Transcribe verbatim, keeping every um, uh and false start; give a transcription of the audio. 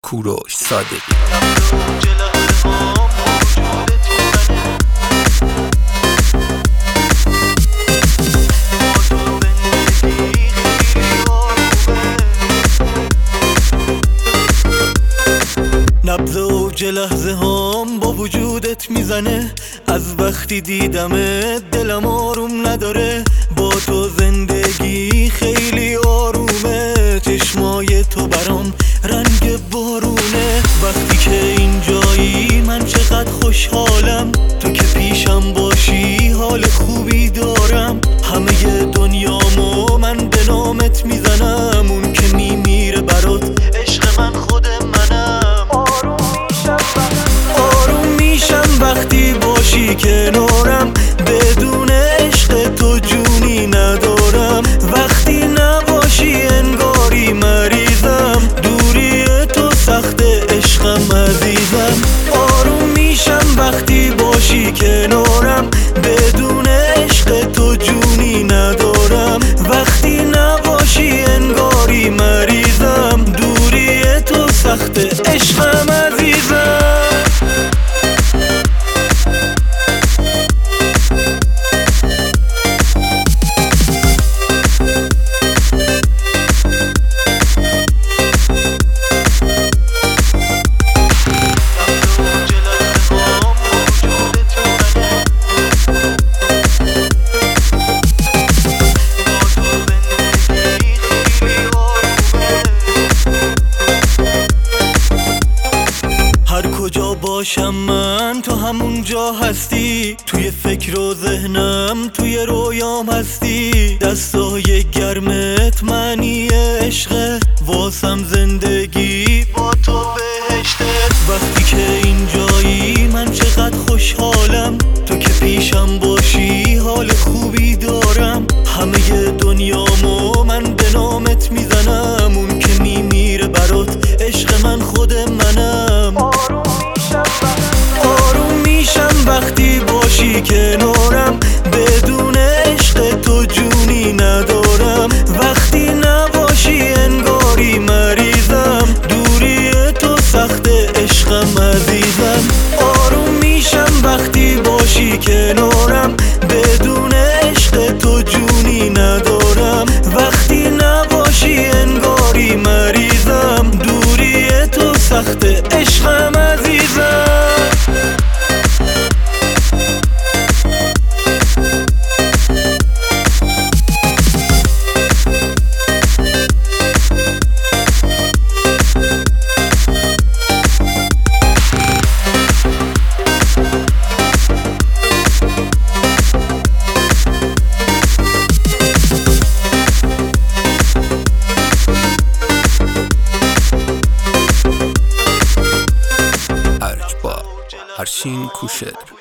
کوروش صادقی. نبض اوج لحظه هم با وجودت میزنه، از وقتی دیدمت دلم آروم نداره. با تو زندگی خیلی آرومه، چشمای تو برام رنگ بارونه. وقتی که اینجایی من چقدر خوشحالم، تو که پیشم باشی حال خوبی دارم. همه دنیامو من به نامت میزنم، اون که میمیره برات عشق من خود منم. آروم میشم وقتی باشی کنارم، بدون عشق تو جونی ندارم. وقتی نباشی انگاری مریضم، دوری تو سخت عشقم عزیزم. آروم میشم وقتی باشی کنارم، بدون عشق تو جونی ندارم. وقتی نباشی انگاری مریضم، دوری تو سخت عشقم عزیزم. کجا باشم من تو همونجا هستی، توی فکر و ذهنم توی رویام هستی. دستای گرمت معنی عشقه، واسم زندگی با تو بهشته. وقتی که اینجایی من چقدر خوشحالم، تو که پیشم باشی حال خوبی دارم. همه دنیامو من به نامت میزنم، اون که میمیره برات عشق من خود منم. آروم میشم وقتی باشی کنارم، بدون عشق تو جونی ندارم. وقتی نباشی انگاری مریضم، دوری تو سخت عشقم عزیزم. آروم میشم وقتی باشی کنارم، بدون عشق تو جونی ندارم. وقتی نباشی انگاری مریضم، دوری تو سخت عشقم عزیزم. هرشین کوشر.